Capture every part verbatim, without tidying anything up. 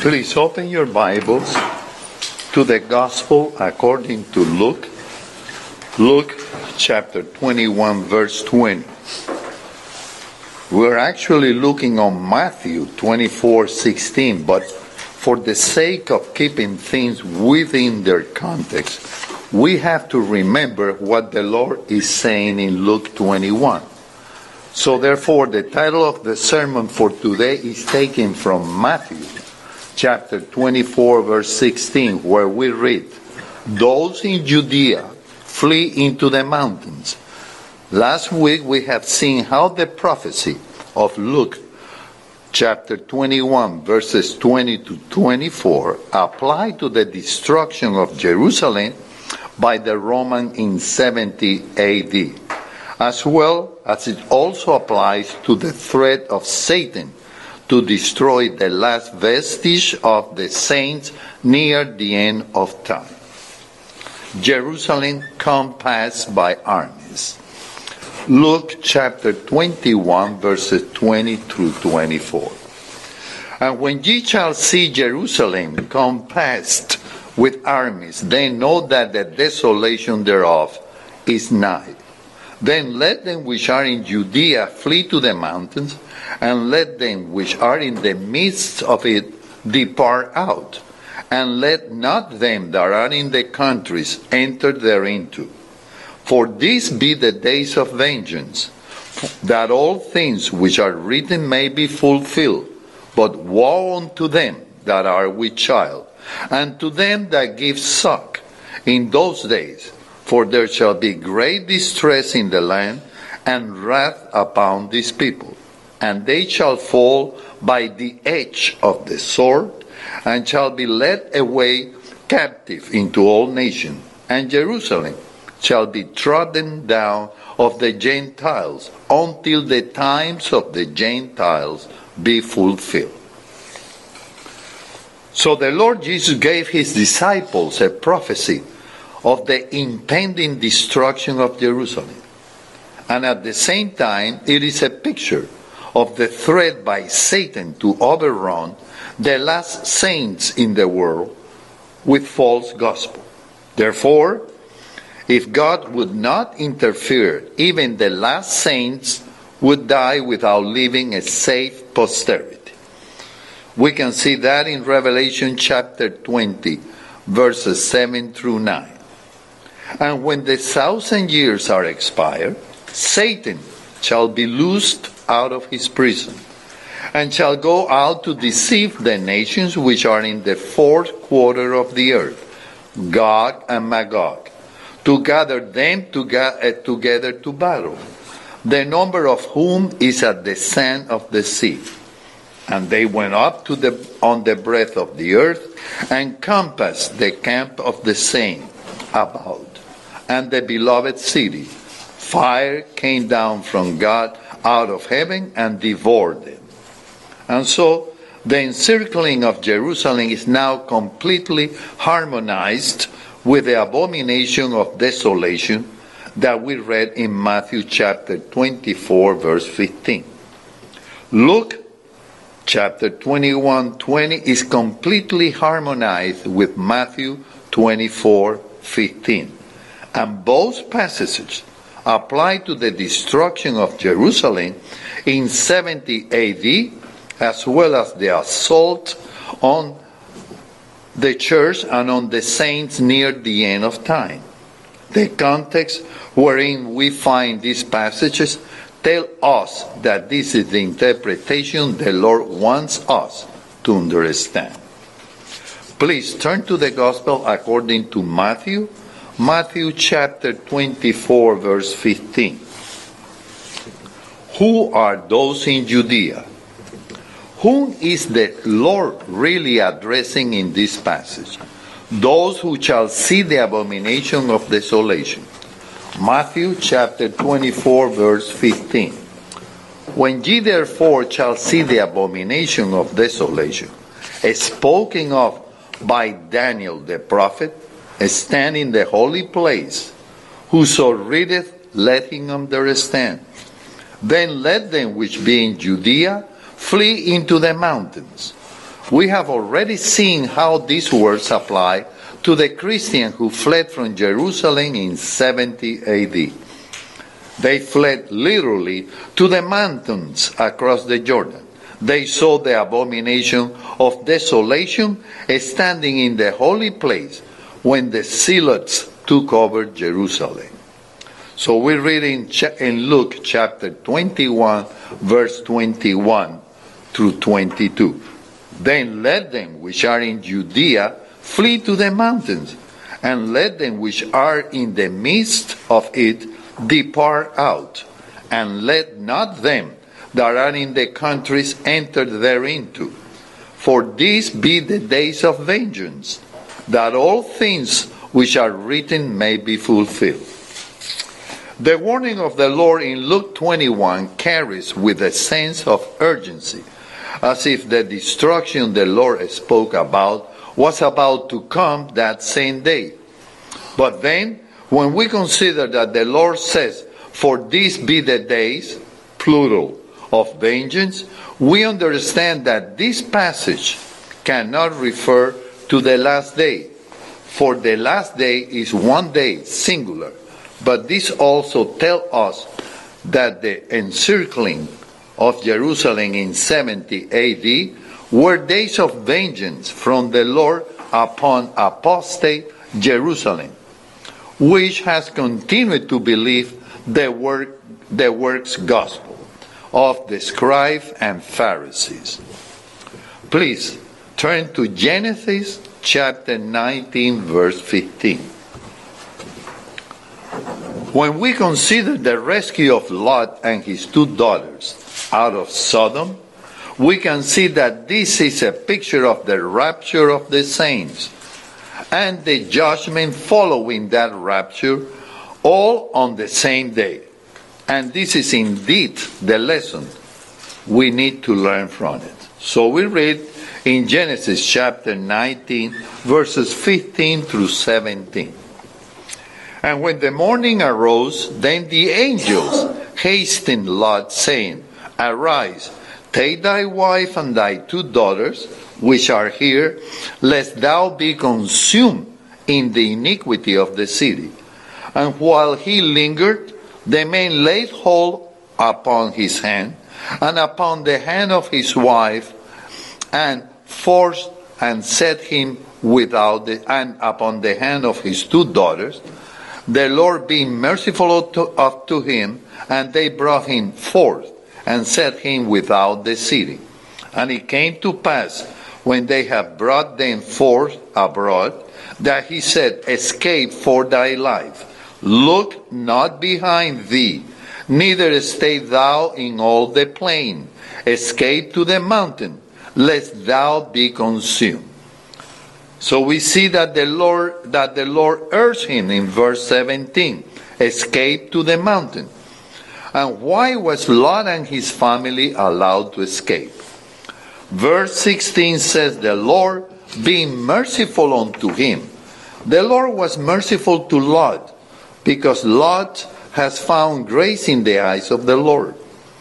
Please open your Bibles to the Gospel according to Luke. Luke chapter twenty-one, verse twenty. We're actually looking on Matthew twenty-four, sixteen, but for the sake of keeping things within their context, we have to remember what the Lord is saying in Luke twenty-one. So therefore, the title of the sermon for today is taken from Matthew chapter twenty-four, verse sixteen, where we read, "Those in Judea flee into the mountains." Last week we have seen how the prophecy of Luke chapter twenty-one, verses twenty to twenty-four apply to the destruction of Jerusalem by the Roman in seventy A D, as well as it also applies to the threat of Satan to destroy the last vestige of the saints near the end of time. Jerusalem compassed by armies. Luke chapter twenty-one, verses twenty through twenty-four. "And when ye shall see Jerusalem compassed with armies, then know that the desolation thereof is nigh. Then let them which are in Judea flee to the mountains, and let them which are in the midst of it depart out, and let not them that are in the countries enter thereinto. For these be the days of vengeance, that all things which are written may be fulfilled. But woe unto them that are with child, and to them that give suck in those days, for there shall be great distress in the land, and wrath upon this people. And they shall fall by the edge of the sword, and shall be led away captive into all nations. And Jerusalem shall be trodden down of the Gentiles, until the times of the Gentiles be fulfilled." So the Lord Jesus gave his disciples a prophecy of the impending destruction of Jerusalem. And at the same time, it is a picture of the threat by Satan to overrun the last saints in the world with false gospel. Therefore, if God would not interfere, even the last saints would die without leaving a safe posterity. We can see that in Revelation chapter twenty, verses seven through nine. "And when the thousand years are expired, Satan shall be loosed out of his prison, and shall go out to deceive the nations which are in the fourth quarter of the earth, Gog and Magog, to gather them together to battle, the number of whom is as the sand of the sea. And they went up to the on the breadth of the earth, and compassed the camp of the saints about, and the beloved city. Fire came down from God out of heaven and devoured them." And so the encircling of Jerusalem is now completely harmonized with the abomination of desolation that we read in Matthew chapter twenty-four, verse fifteen. Luke chapter twenty-one, twenty is completely harmonized with Matthew twenty-four, fifteen. And both passages apply to the destruction of Jerusalem in seventy A D, as well as the assault on the church and on the saints near the end of time. The context wherein we find these passages tell us that this is the interpretation the Lord wants us to understand. Please turn to the Gospel according to Matthew, Matthew chapter twenty-four, verse fifteen. "Who are those in Judea?" Whom is the Lord really addressing in this passage? "Those who shall see the abomination of desolation." Matthew chapter twenty-four, verse fifteen. "When ye therefore shall see the abomination of desolation, spoken of by Daniel the prophet, stand in the holy place, whoso readeth, let him understand. Then let them which be in Judea flee into the mountains. We have already seen how these words apply to the Christians who fled from Jerusalem in seventy A D. They fled literally to the mountains across the Jordan. They saw the abomination of desolation standing in the holy place when the zealots took over Jerusalem. So we read in, in Luke chapter twenty-one, verse twenty-one through twenty-two. Then let them which are in Judea flee to the mountains, and let them which are in the midst of it depart out, and let not them that are in the countries enter thereinto. For these be the days of vengeance, that all things which are written may be fulfilled. The warning of the Lord in Luke twenty-one carries with a sense of urgency, as if the destruction the Lord spoke about was about to come that same day. But then, when we consider that the Lord says, "For these be the days," plural, of vengeance, we understand that this passage cannot refer to the last day. For the last day is one day, singular. But this also tells us that the encircling of Jerusalem in seventy A D were days of vengeance from the Lord upon apostate Jerusalem, which has continued to believe the work, the works gospel of the scribes and Pharisees. Please turn to Genesis chapter nineteen, verse fifteen. When we consider the rescue of Lot and his two daughters out of Sodom, we can see that this is a picture of the rapture of the saints and the judgment following that rapture, all on the same day. And this is indeed the lesson we need to learn from it. So we read in Genesis chapter nineteen, verses fifteen through seventeen. And when the morning arose, then the angels hastened Lot, saying, Arise, take thy wife and thy two daughters, which are here, lest thou be consumed in the iniquity of the city. And while he lingered, the man laid hold upon his hand, and upon the hand of his wife, and forced and set him without the, and upon the hand of his two daughters, the Lord being merciful to, up to him, and they brought him forth, and set him without the city. And it came to pass, when they had brought them forth abroad, that he said, Escape for thy life. Look not behind thee, neither stay thou in all the plain. Escape to the mountain, lest thou be consumed. So we see that the Lord that the Lord urged him in verse seventeen, escape to the mountain. And why was Lot and his family allowed to escape? Verse sixteen says, the Lord being merciful unto him. The Lord was merciful to Lot, because Lot has found grace in the eyes of the Lord.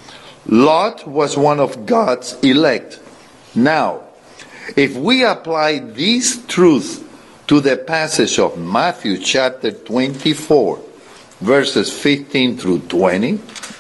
Lot was one of God's elect. Now, if we apply this truth to the passage of Matthew chapter twenty-four, verses fifteen through twenty,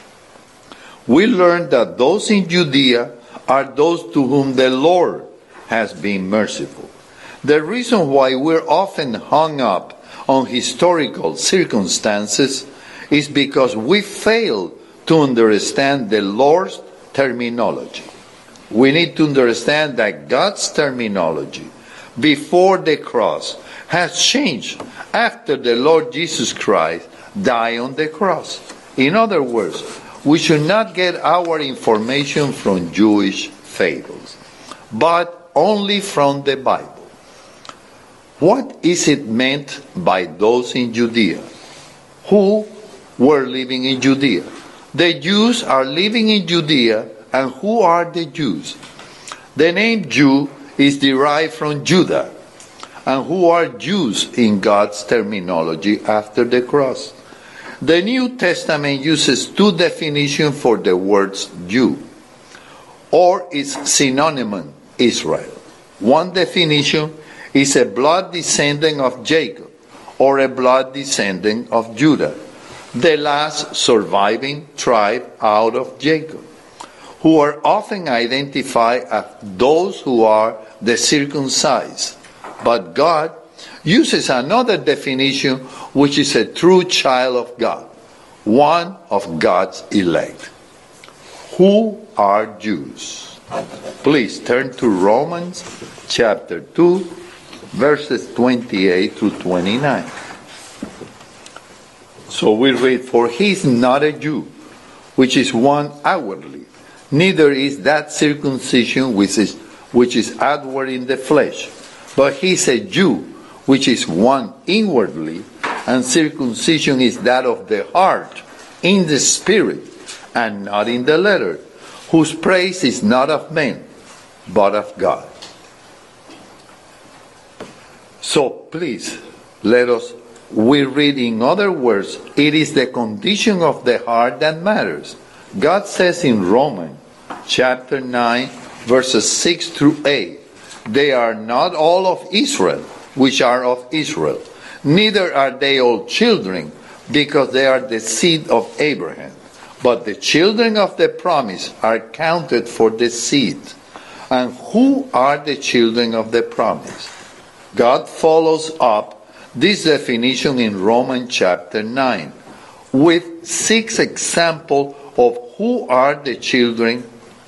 we learn that those in Judea are those to whom the Lord has been merciful. The reason why we're often hung up on historical circumstances is because we fail to understand the Lord's terminology. We need to understand that God's terminology before the cross has changed after the Lord Jesus Christ died on the cross. In other words, we should not get our information from Jewish fables, but only from the Bible. What is it meant by those in Judea? Who were living in Judea? The Jews are living in Judea. And who are the Jews? The name Jew is derived from Judah. And who are Jews in God's terminology after the cross? The New Testament uses two definitions for the words Jew, or its synonym, Israel. One definition is a blood descendant of Jacob or a blood descendant of Judah, the last surviving tribe out of Jacob, who are often identified as those who are the circumcised. But God uses another definition, which is a true child of God, one of God's elect. Who are Jews? Please turn to Romans chapter two, verses twenty-eight through twenty-nine. So we read, "For he is not a Jew, which is one outwardly, neither is that circumcision which is, which is outward in the flesh, but he is a Jew, which is one inwardly, and circumcision is that of the heart, in the spirit, and not in the letter, whose praise is not of men, but of God." So please, let us, we read in other words, it is the condition of the heart that matters. God says in Romans chapter nine, verses six through eight, "They are not all of Israel, which are of Israel, neither are they all children, because they are the seed of Abraham. But the children of the promise are counted for the seed." And who are the children of the promise? God follows up this definition in Romans chapter nine with six examples of who are the children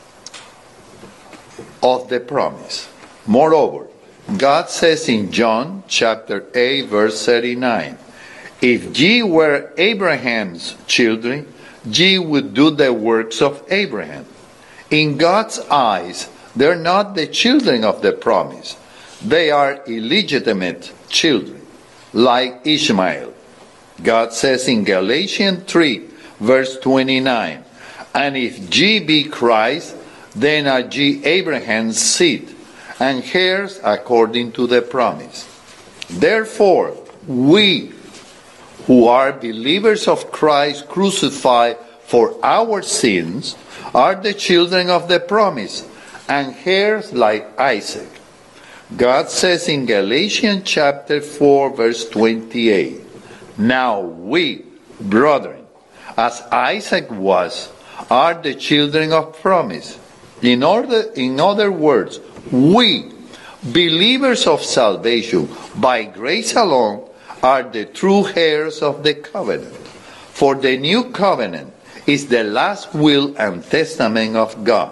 of the promise. Moreover, God says in John chapter eight, verse thirty-nine, "If ye were Abraham's children, ye would do the works of Abraham." In God's eyes, they're not the children of the promise. They are illegitimate children, like Ishmael. God says in Galatians three, verse twenty-nine, "And if ye be Christ, then are ye Abraham's seed, and heirs according to the promise. Therefore, we who are believers of Christ crucified for our sins are the children of the promise, and heirs like Isaac." God says in Galatians chapter four, verse twenty-eight, "Now we, brethren, as Isaac was, are the children of promise. In order, in other words, we, believers of salvation, by grace alone, are the true heirs of the covenant. For the new covenant is the last will and testament of God."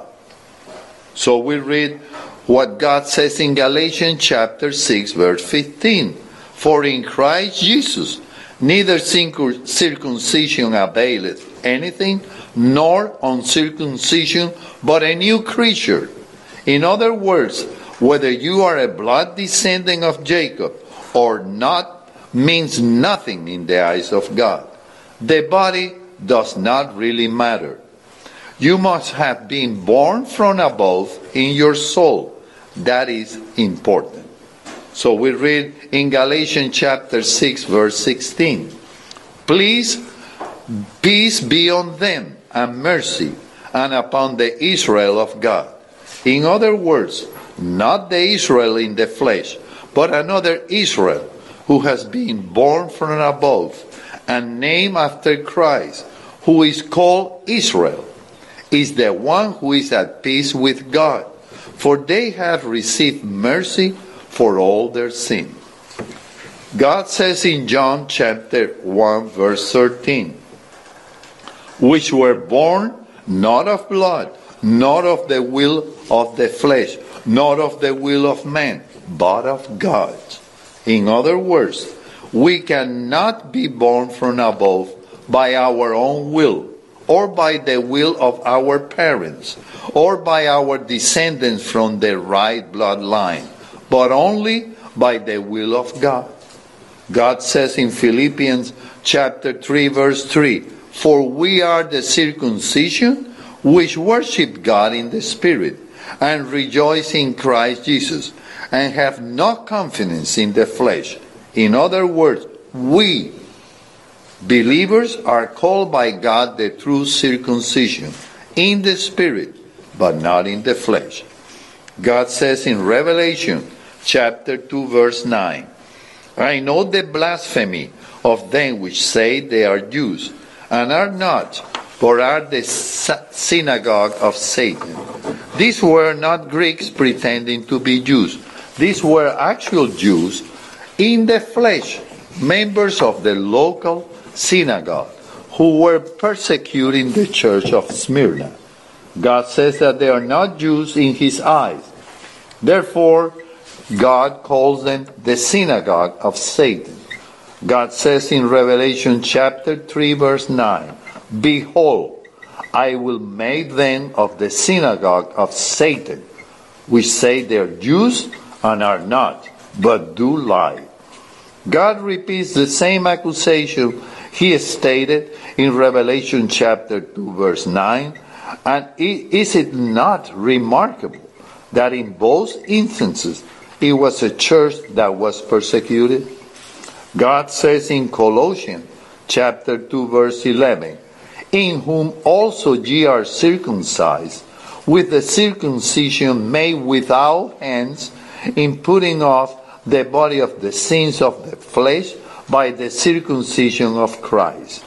So we read what God says in Galatians chapter six, verse fifteen. "For in Christ Jesus neither circumcision availeth anything, nor uncircumcision, but a new creature." In other words, whether you are a blood descendant of Jacob or not means nothing in the eyes of God. The body does not really matter. You must have been born from above in your soul. That is important. So we read in Galatians chapter six, verse sixteen, "Please, peace be on them, and mercy, and upon the Israel of God." In other words, not the Israel in the flesh, but another Israel who has been born from above and named after Christ, who is called Israel, is the one who is at peace with God, for they have received mercy for all their sin. God says in John chapter one, verse thirteen, "Which were born not of blood, not of the will of the flesh, not of the will of man, but of God." In other words, we cannot be born from above by our own will, or by the will of our parents, or by our descendants from the right bloodline, but only by the will of God. God says in Philippians chapter three, verse three, "For we are the circumcision which worship God in the Spirit, and rejoice in Christ Jesus, and have no confidence in the flesh." In other words, we, believers, are called by God the true circumcision, in the Spirit, but not in the flesh. God says in Revelation chapter two verse nine, I know the blasphemy of them which say they are Jews, and are not, but are the synagogue of Satan. These were not Greeks pretending to be Jews. These were actual Jews in the flesh, members of the local synagogue, who were persecuting the church of Smyrna. God says that they are not Jews in his eyes. Therefore, God calls them the synagogue of Satan. God says in Revelation chapter three verse nine, Behold, I will make them of the synagogue of Satan, which say they are Jews and are not, but do lie. God repeats the same accusation he stated in Revelation chapter two verse nine, and is it not remarkable that in both instances it was a church that was persecuted? God says in Colossians chapter two verse eleven, In whom also ye are circumcised, with the circumcision made without hands, in putting off the body of the sins of the flesh by the circumcision of Christ.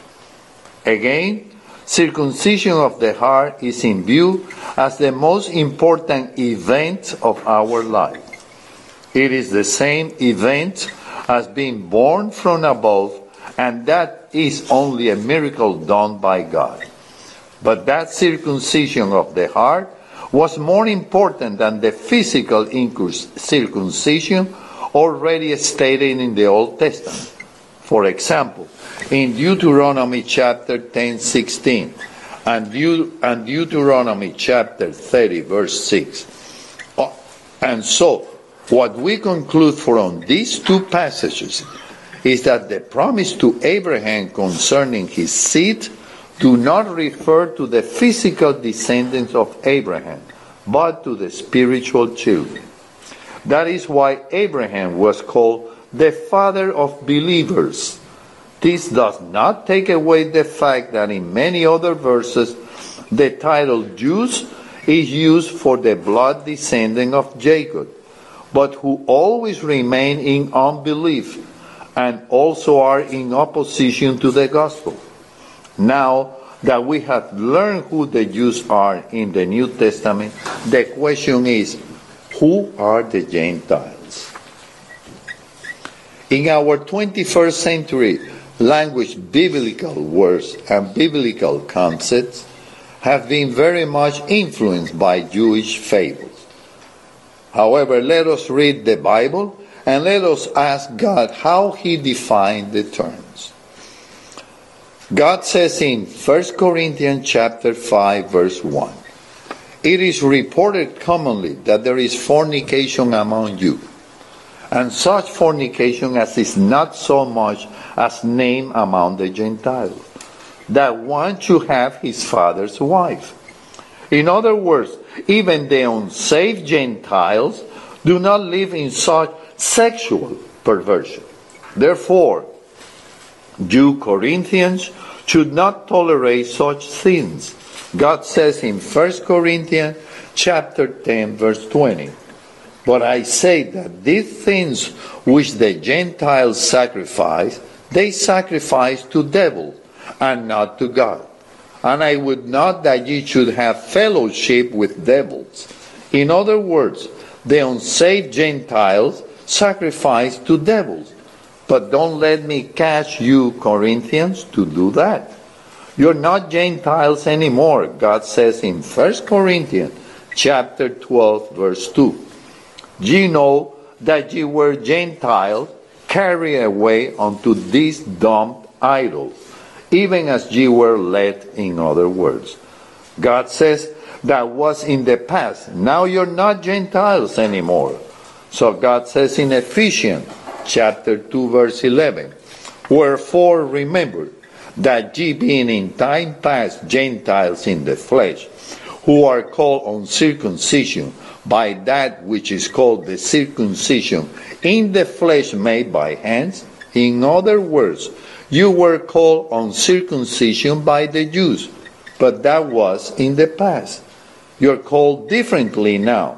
Again, circumcision of the heart is in view as the most important event of our life. It is the same event as being born from above, and that is only a miracle done by God. But that circumcision of the heart was more important than the physical circumcision already stated in the Old Testament. For example, in Deuteronomy chapter ten sixteen and, Deut- and Deuteronomy chapter thirty verse six. And so, what we conclude from these two passages is that the promise to Abraham concerning his seed do not refer to the physical descendants of Abraham, but to the spiritual children. That is why Abraham was called the father of believers. This does not take away the fact that in many other verses the title Jews is used for the blood descendant of Jacob, but who always remain in unbelief and also are in opposition to the gospel. Now that we have learned who the Jews are in the New Testament, the question is, who are the Gentiles? In our twenty-first century language, biblical words and biblical concepts have been very much influenced by Jewish fables. However, let us read the Bible and let us ask God how he defined the terms. God says in First Corinthians chapter five verse one, It is reported commonly that there is fornication among you, and such fornication as is not so much as named among the Gentiles, that one should have his father's wife. In other words, even the unsaved Gentiles do not live in such sexual perversion. Therefore, you Corinthians should not tolerate such sins. God says in First Corinthians chapter ten verse twenty, But I say that these things which the Gentiles sacrifice, they sacrifice to devils and not to God. And I would not that ye should have fellowship with devils. In other words, the unsaved Gentiles sacrifice to devils. But don't let me catch you, Corinthians, to do that. You're not Gentiles anymore, God says in First Corinthians chapter twelve, verse two. Ye know that ye were Gentiles, carried away unto these dumb idols, even as ye were led, in other words. God says that was in the past. Now you're not Gentiles anymore. So God says in Ephesians chapter two verse eleven, Wherefore remember that ye being in time past Gentiles in the flesh, who are called uncircumcision by that which is called the circumcision in the flesh made by hands. In other words, you were called uncircumcision by the Jews, but that was in the past. You're called differently now.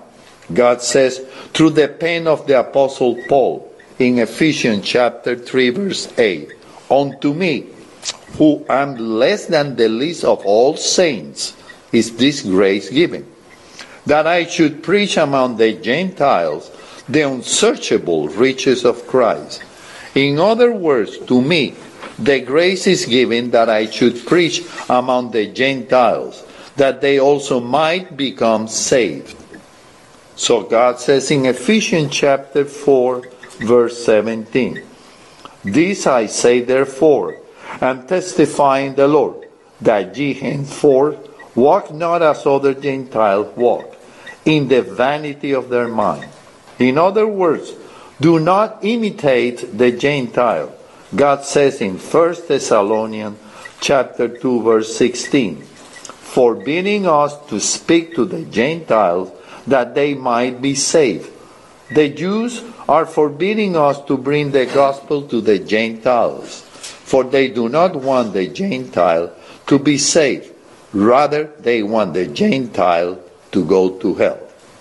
God says through the pen of the Apostle Paul in Ephesians chapter three verse eight, "Unto me, who am less than the least of all saints, is this grace given, that I should preach among the Gentiles the unsearchable riches of Christ." In other words, to me, the grace is given that I should preach among the Gentiles, that they also might become saved. So God says in Ephesians chapter four, verse seventeen, "This I say therefore, and testify in the Lord, that ye henceforth walk not as other Gentiles walk, in the vanity of their mind." In other words, do not imitate the Gentile. God says in First Thessalonians chapter two, verse sixteen, forbidding us to speak to the Gentiles that they might be saved. The Jews are forbidding us to bring the gospel to the Gentiles, for they do not want the Gentile to be saved. Rather, they want the Gentile to go to hell.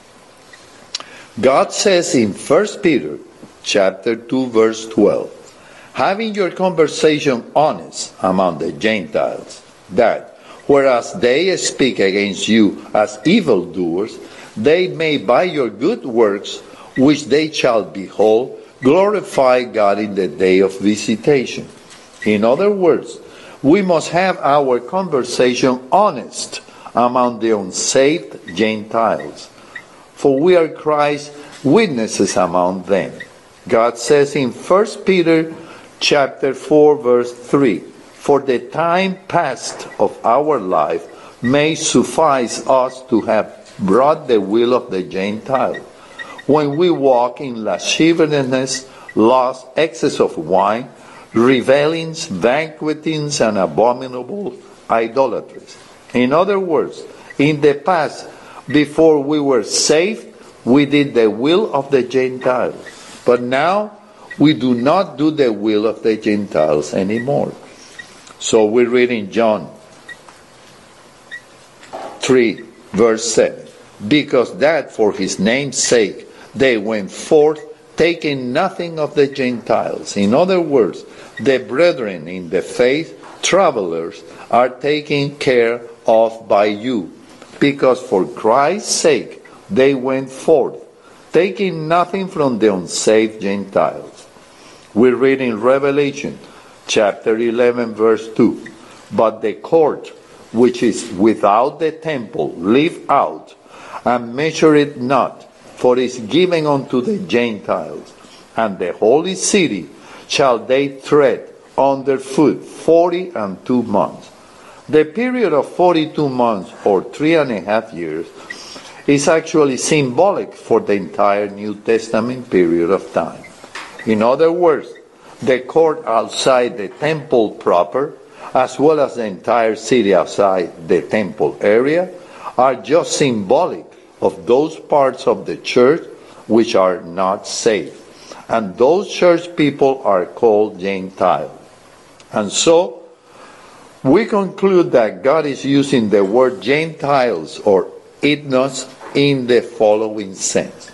God says in First Peter chapter two, verse twelve, having your conversation honest among the Gentiles, that, whereas they speak against you as evildoers, they may by your good works, which they shall behold, glorify God in the day of visitation. In other words, we must have our conversation honest among the unsaved Gentiles, for we are Christ's witnesses among them. God says in First Peter chapter four, verse three, for the time past of our life may suffice us to have brought the will of the Gentiles, when we walk in lasciviousness, lust, excess of wine, revelings, banquetings, and abominable idolatries. In other words, in the past, before we were saved, we did the will of the Gentiles. But now, we do not do the will of the Gentiles anymore. So we read in John three, verse seven, because that for his name's sake they went forth, taking nothing of the Gentiles. In other words, the brethren in the faith, travelers, are taken care of by you, because for Christ's sake they went forth, taking nothing from the unsaved Gentiles. We read in Revelation chapter eleven, verse two, but the court which is without the temple leave out, and measure it not, for it is given unto the Gentiles, and the holy city shall they tread under foot forty and two months. The period of forty-two months, or three and a half years, is actually symbolic for the entire New Testament period of time. In other words, the court outside the temple proper, as well as the entire city outside the temple area, are just symbolic of those parts of the church which are not saved. And those church people are called Gentiles. And so, we conclude that God is using the word Gentiles or ethnos in the following sense.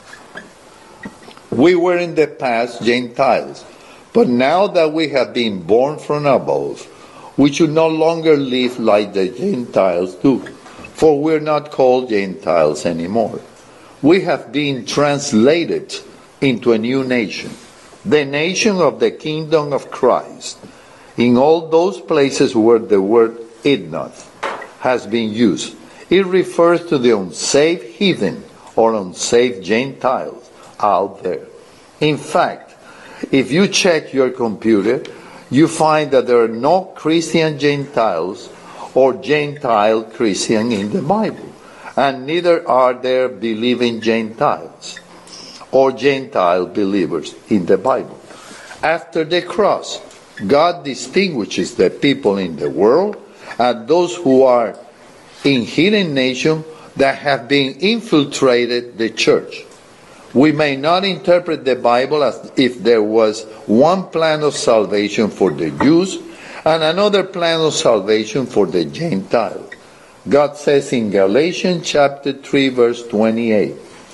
We were in the past Gentiles, but now that we have been born from above, we should no longer live like the Gentiles do, for we're not called Gentiles anymore. We have been translated into a new nation, the nation of the kingdom of Christ. In all those places where the word ethnos has been used, it refers to the unsaved heathen or unsaved Gentiles out there. In fact, if you check your computer, you find that there are no Christian Gentiles or Gentile Christian in the Bible, and neither are there believing Gentiles or Gentile believers in the Bible. After the cross, God distinguishes the people in the world and those who are in hidden nations that have been infiltrated the church. We may not interpret the Bible as if there was one plan of salvation for the Jews and another plan of salvation for the Gentiles. God says in Galatians chapter three, verse twenty-eight,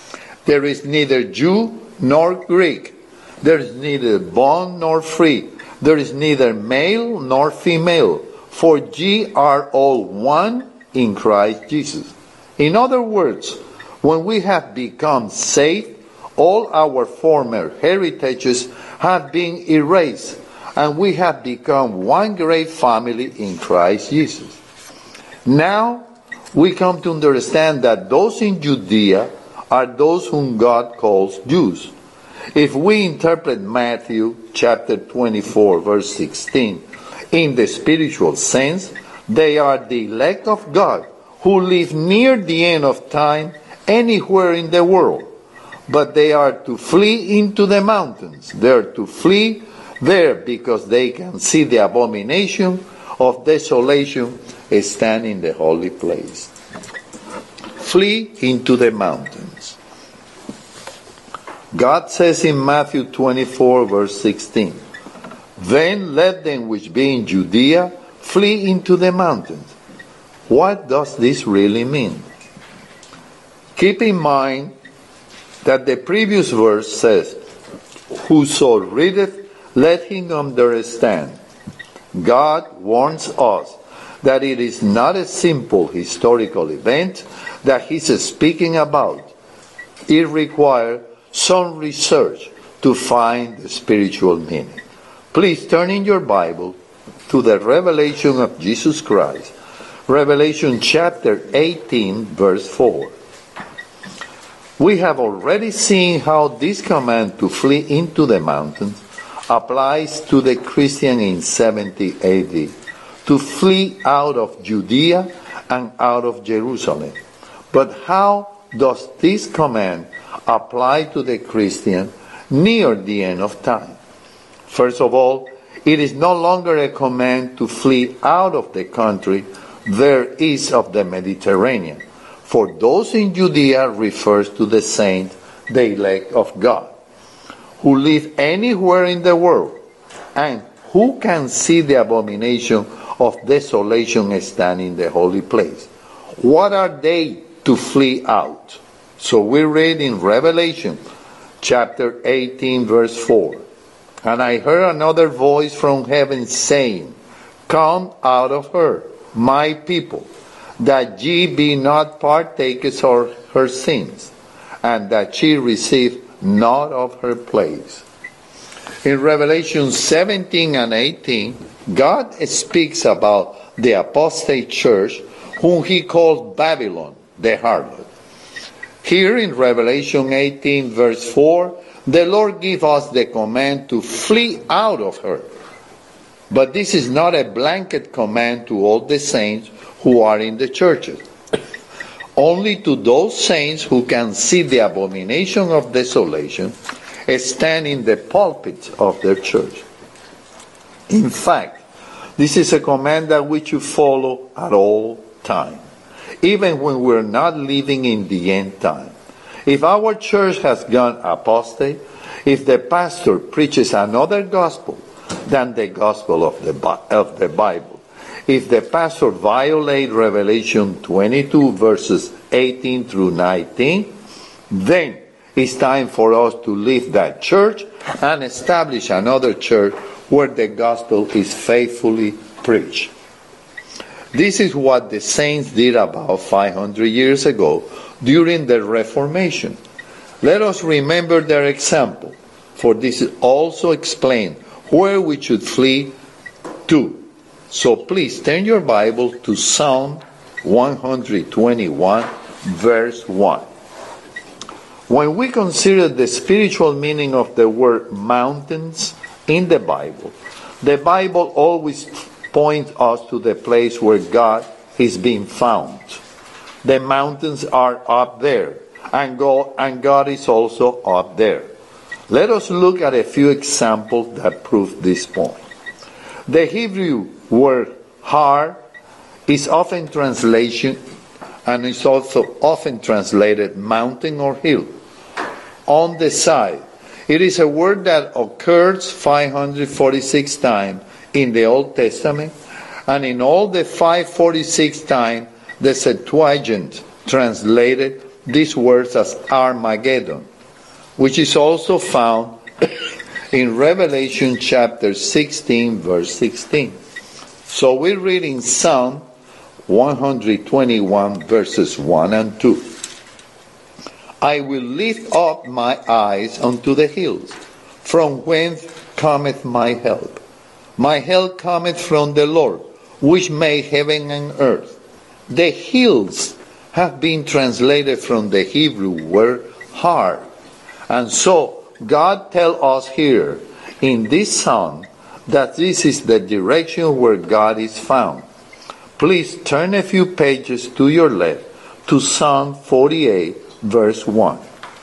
There is neither Jew nor Greek. There is neither bond nor free. There is neither male nor female. For ye are all one in Christ Jesus. In other words, when we have become saved, all our former heritages have been erased, and we have become one great family in Christ Jesus. Now we come to understand that those in Judea are those whom God calls Jews. If we interpret Matthew chapter twenty-four verse sixteen in the spiritual sense, they are the elect of God who live near the end of time anywhere in the world. But they are to flee into the mountains. They are to flee there because they can see the abomination of desolation stand in the holy place. Flee into the mountains. God says in Matthew twenty-four verse sixteen, then let them which be in Judea flee into the mountains. What does this really mean? Keep in mind that the previous verse says, whoso readeth, let him understand. God warns us that it is not a simple historical event that he's speaking about. It requires some research to find the spiritual meaning. Please turn in your Bible to the revelation of Jesus Christ, Revelation chapter eighteen, verse four. We have already seen how this command to flee into the mountains applies to the Christian in seventy A D, to flee out of Judea and out of Jerusalem. But how does this command apply to the Christian near the end of time? First of all, it is no longer a command to flee out of the country there east of the Mediterranean. For those in Judea refers to the saints, the elect of God, who live anywhere in the world, and who can see the abomination of desolation stand in the holy place. What are they to flee out? So we read in Revelation chapter eighteen verse four, and I heard another voice from heaven saying, come out of her, my people, that ye be not partakers of her sins, and that she receive not of her plagues. In Revelation seventeen and eighteen, God speaks about the apostate church, whom he calls Babylon, the harlot. Here in Revelation eighteen verse four, the Lord gives us the command to flee out of her. But this is not a blanket command to all the saints who are in the churches. Only to those saints who can see the abomination of desolation stand in the pulpit of their church. In fact, this is a command that we should follow at all times, even when we're not living in the end time. If our church has gone apostate, if the pastor preaches another gospel than the gospel of the, of the Bible, if the pastor violates Revelation twenty-two verses eighteen through nineteen, then it's time for us to leave that church and establish another church where the gospel is faithfully preached. This is what the saints did about five hundred years ago during the Reformation. Let us remember their example, for this also explains where we should flee to. So please turn your Bible to Psalm one twenty-one, verse one. When we consider the spiritual meaning of the word mountains in the Bible, the Bible always points us to the place where God is being found. The mountains are up there, and God, and God is also up there. Let us look at a few examples that prove this point. The Hebrew word har is often translation, and is also often translated mountain or hill. On the side, it is a word that occurs five hundred forty-six times in the Old Testament, and in all the five hundred forty-six times the Septuagint translated these words as Armageddon, which is also found in Revelation chapter sixteen, verse sixteen. So we read in Psalm one twenty-one, verses one and two. I will lift up my eyes unto the hills, from whence cometh my help. My help cometh from the Lord, which made heaven and earth. The hills have been translated from the Hebrew word har. And so God tells us here in this psalm that this is the direction where God is found. Please turn a few pages to your left to Psalm forty-eight, verse one.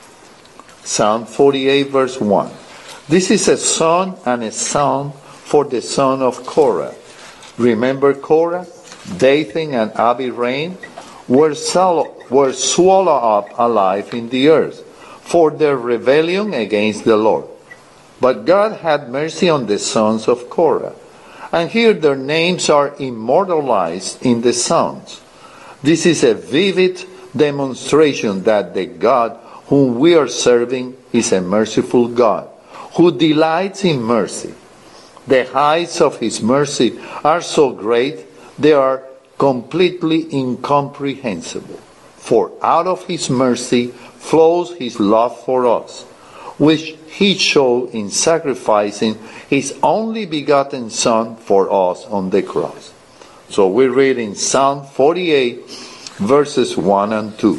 Psalm forty-eight, verse one. This is a song and a psalm for the son of Korah. Remember Korah, Dathan, and Abiram were, swallow, were swallowed up alive in the earth for their rebellion against the Lord. But God had mercy on the sons of Korah, and here their names are immortalized in the Psalms. This is a vivid demonstration that the God whom we are serving is a merciful God, who delights in mercy. The heights of his mercy are so great, they are completely incomprehensible. For out of his mercy flows his love for us, which he showed in sacrificing his only begotten Son for us on the cross. So we read in Psalm forty-eight, verses one and two.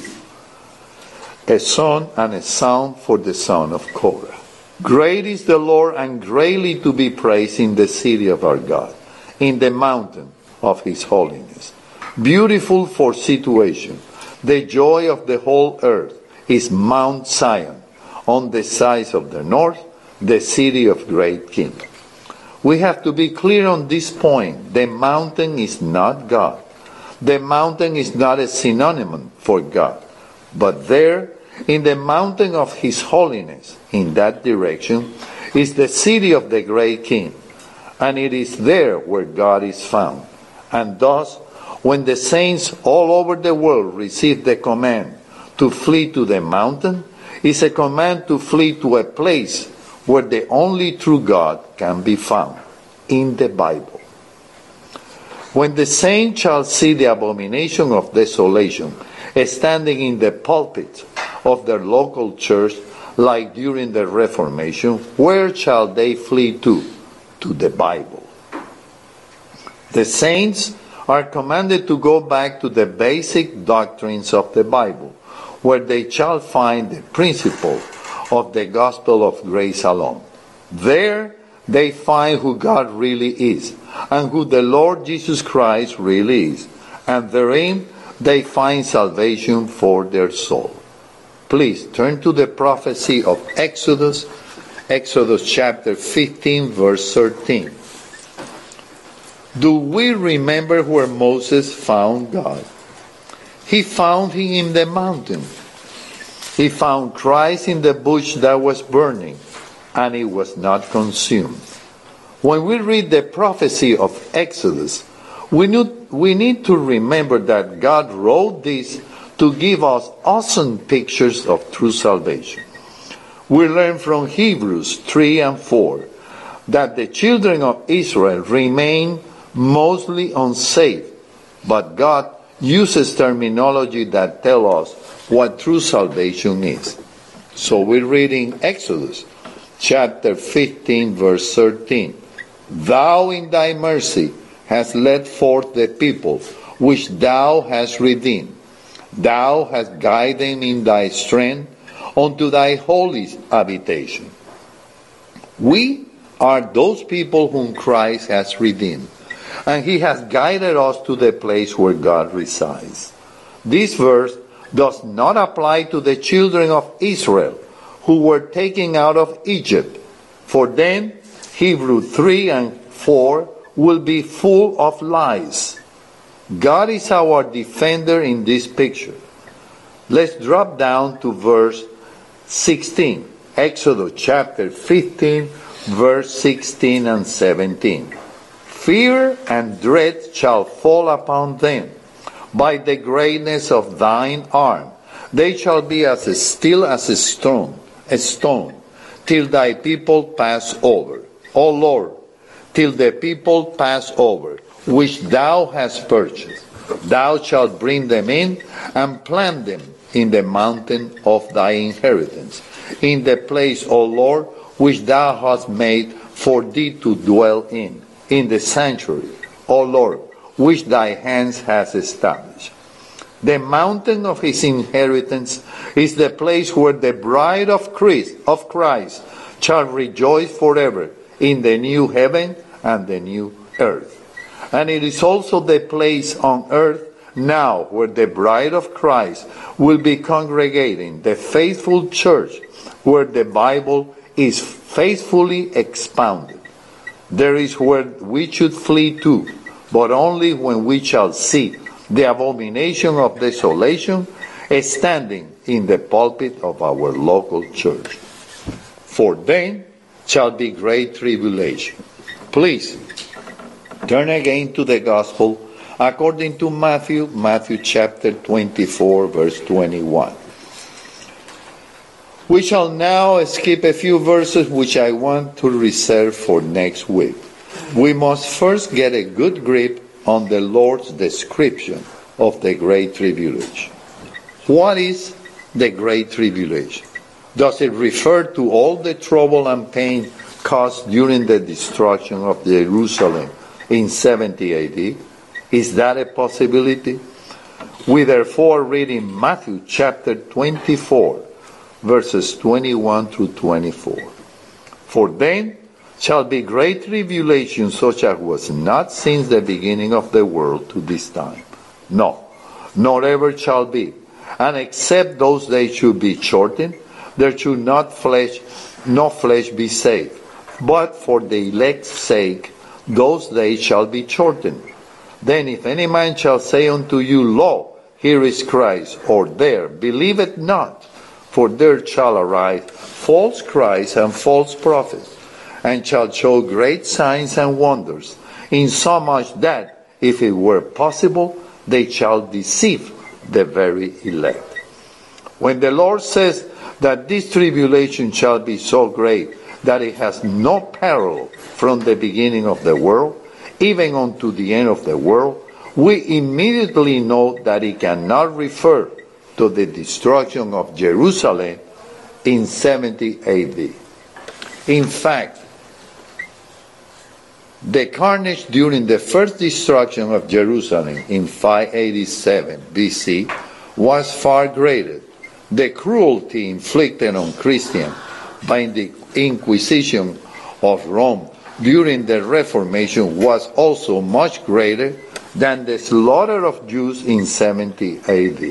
A song and a psalm for the son of Korah. Great is the Lord, and greatly to be praised in the city of our God, in the mountain of his holiness. Beautiful for situation. The joy of the whole earth is Mount Zion, on the sides of the north, the city of great king. We have to be clear on this point. The mountain is not God. The mountain is not a synonym for God. But there, in the mountain of his holiness, in that direction, is the city of the great king. And it is there where God is found. And thus, when the saints all over the world receive the command to flee to the mountain, it's a command to flee to a place where the only true God can be found, in the Bible. When the saints shall see the abomination of desolation standing in the pulpit of their local church, like during the Reformation, where shall they flee to? To the Bible. The saints are commanded to go back to the basic doctrines of the Bible, where they shall find the principle of the gospel of grace alone. There they find who God really is, and who the Lord Jesus Christ really is, and therein they find salvation for their soul. Please turn to the prophecy of Exodus, Exodus chapter fifteen, verse thirteen. Do we remember where Moses found God? He found him in the mountain. He found Christ in the bush that was burning, and it was not consumed. When we read the prophecy of Exodus, we need, we need to remember that God wrote this to give us awesome pictures of true salvation. We learn from Hebrews three and four that the children of Israel remain mostly unsafe, but God uses terminology that tell us what true salvation is. So we read in Exodus chapter fifteen, verse thirteen. Thou in thy mercy hast led forth the people which thou hast redeemed. Thou hast guided them in thy strength unto thy holy habitation. We are those people whom Christ has redeemed, and he has guided us to the place where God resides. This verse does not apply to the children of Israel who were taken out of Egypt, for then Hebrews three and four will be full of lies. God is our defender in this picture. Let's drop down to verse sixteen. Exodus chapter fifteen, verse sixteen and seventeen. Fear and dread shall fall upon them by the greatness of thine arm, They shall be as still as a stone, a stone, till thy people pass over. O Lord, till the people pass over, which thou hast purchased. Thou shalt bring them in and plant them in the mountain of thy inheritance, in the place, O Lord, which thou hast made for thee to dwell in, in the sanctuary, O Lord, which thy hands hast established. The mountain of his inheritance is the place where the bride of Christ, of Christ shall rejoice forever in the new heaven and the new earth. And it is also the place on earth now where the bride of Christ will be congregating, the faithful church where the Bible is faithfully expounded. There is where we should flee to, but only when we shall see the abomination of desolation standing in the pulpit of our local church. For then shall be great tribulation. Please turn again to the gospel according to Matthew, Matthew chapter twenty-four, verse twenty-one. We shall now skip a few verses which I want to reserve for next week. We must first get a good grip on the Lord's description of the Great Tribulation. What is the Great Tribulation? Does it refer to all the trouble and pain caused during the destruction of Jerusalem in seventy A D? Is that a possibility? We therefore read in Matthew chapter twenty-four, verses twenty-one through twenty-four. For then shall be great tribulation, such as was not since the beginning of the world to this time. No, nor ever shall be. And except those days should be shortened, there should not flesh, no flesh be saved. But for the elect's sake, those days shall be shortened. Then if any man shall say unto you, Lo, here is Christ, or there, believe it not. For there shall arise false Christs and false prophets, and shall show great signs and wonders, insomuch that, if it were possible, they shall deceive the very elect. When the Lord says that this tribulation shall be so great that it has no parallel from the beginning of the world, even unto the end of the world, we immediately know that it cannot refer to the destruction of Jerusalem in seventy A D. In fact, the carnage during the first destruction of Jerusalem in five eighty-seven B C was far greater. The cruelty inflicted on Christians by the Inquisition of Rome during the Reformation was also much greater than the slaughter of Jews in seventy A D.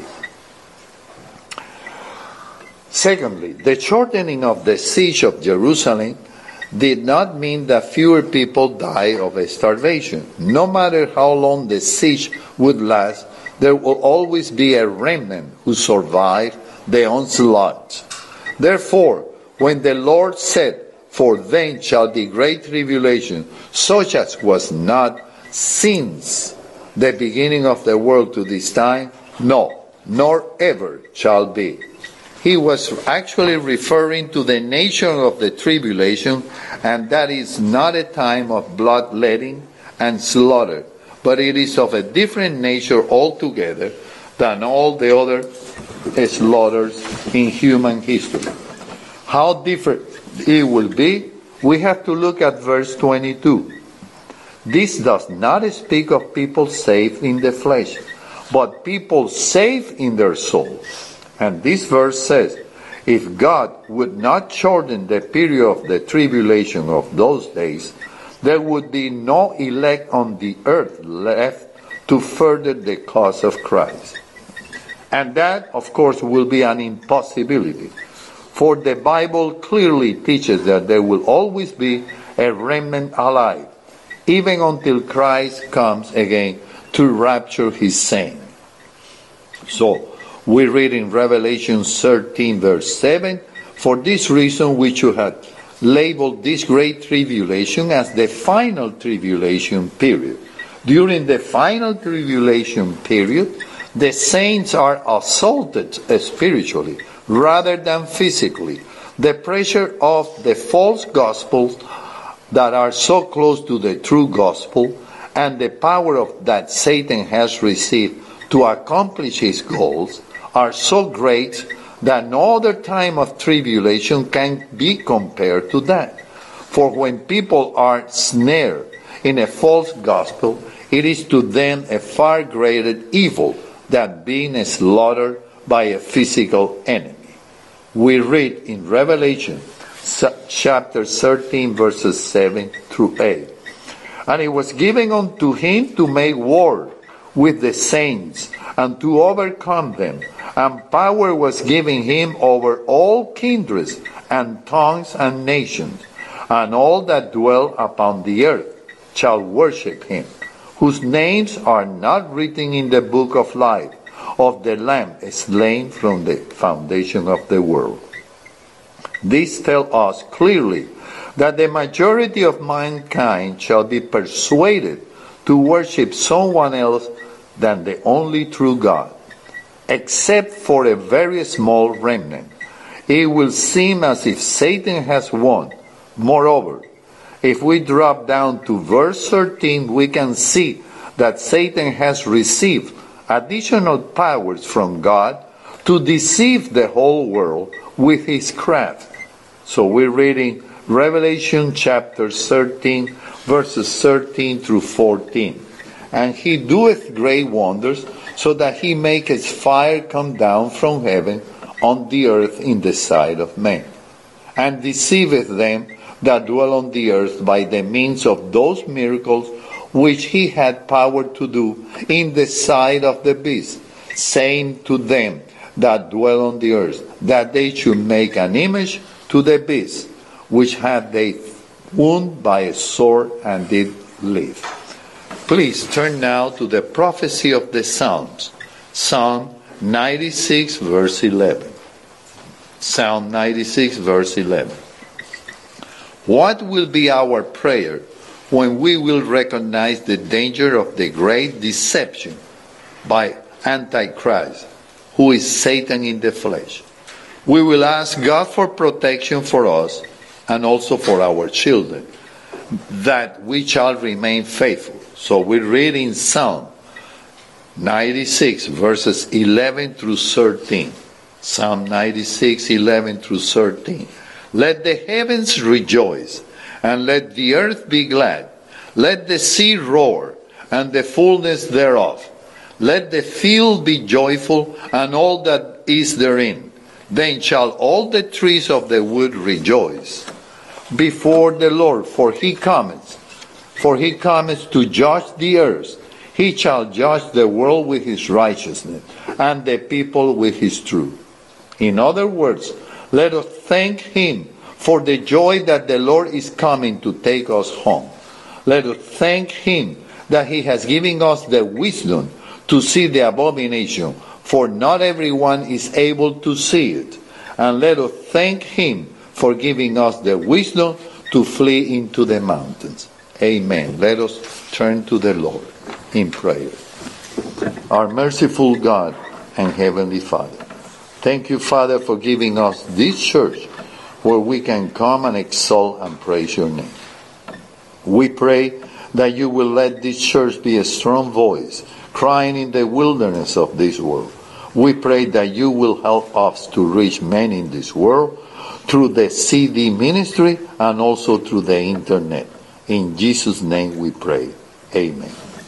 Secondly, the shortening of the siege of Jerusalem did not mean that fewer people died of starvation. No matter how long the siege would last, there will always be a remnant who survived the onslaught. Therefore, when the Lord said, For then shall be great tribulation, such as was not since the beginning of the world to this time, no, nor ever shall be. He was actually referring to the nature of the tribulation, and that is not a time of bloodletting and slaughter, but it is of a different nature altogether than all the other slaughters in human history. How different it will be, we have to look at verse twenty-two. This does not speak of people saved in the flesh, but people saved in their soul. And this verse says, if God would not shorten the period of the tribulation of those days, there would be no elect on the earth left to further the cause of Christ. And that, of course, will be an impossibility. For the Bible clearly teaches that there will always be a remnant alive, even until Christ comes again to rapture his saints. So, we read in Revelation thirteen, verse seven, for this reason we should have labeled this great tribulation as the final tribulation period. During the final tribulation period, The saints are assaulted spiritually rather than physically. The pressure of the false gospels that are so close to the true gospel and the power of that Satan has received to accomplish his goals are so great that no other time of tribulation can be compared to that. For when people are snared in a false gospel, it is to them a far greater evil than being slaughtered by a physical enemy. We read in Revelation chapter thirteen, verses seven through eight. And it was given unto him to make war with the saints and to overcome them. And power was given him over all kindreds and tongues and nations. And all that dwell upon the earth shall worship him, whose names are not written in the book of life of the Lamb slain from the foundation of the world. This tells us clearly that the majority of mankind shall be persuaded to worship someone else than the only true God, except for a very small remnant. It will seem as if Satan has won. Moreover, if we drop down to verse thirteen, we can see that Satan has received additional powers from God to deceive the whole world with his craft. So we're reading Revelation chapter thirteen, verses thirteen through fourteen. And he doeth great wonders, so that he maketh fire come down from heaven on the earth in the sight of men, and deceiveth them that dwell on the earth by the means of those miracles which he had power to do in the sight of the beast, saying to them that dwell on the earth, that they should make an image to the beast, which had they wounded by a sword and did live. Please turn now to the prophecy of the Psalms. Psalm ninety-six, verse eleven. Psalm ninety-six, verse eleven. What will be our prayer when we will recognize the danger of the great deception by Antichrist, who is Satan in the flesh? We will ask God for protection for us and also for our children, that we shall remain faithful. So we read in Psalm ninety-six, verses eleven through thirteen. Psalm ninety-six, eleven through thirteen. Let the heavens rejoice, and let the earth be glad. Let the sea roar, and the fullness thereof. Let the field be joyful, and all that is therein. Then shall all the trees of the wood rejoice before the Lord, for he cometh. For he cometh to judge the earth. He shall judge the world with his righteousness, and the people with his truth. In other words, let us thank him for the joy that the Lord is coming to take us home. Let us thank him that he has given us the wisdom to see the abomination, for not everyone is able to see it. And let us thank him for giving us the wisdom to flee into the mountains. Amen. Let us turn to the Lord in prayer. Our merciful God and Heavenly Father, thank you, Father, for giving us this church where we can come and exalt and praise your name. We pray that you will let this church be a strong voice, crying in the wilderness of this world. We pray that you will help us to reach men in this world through the C D ministry and also through the internet. In Jesus' name we pray. Amen.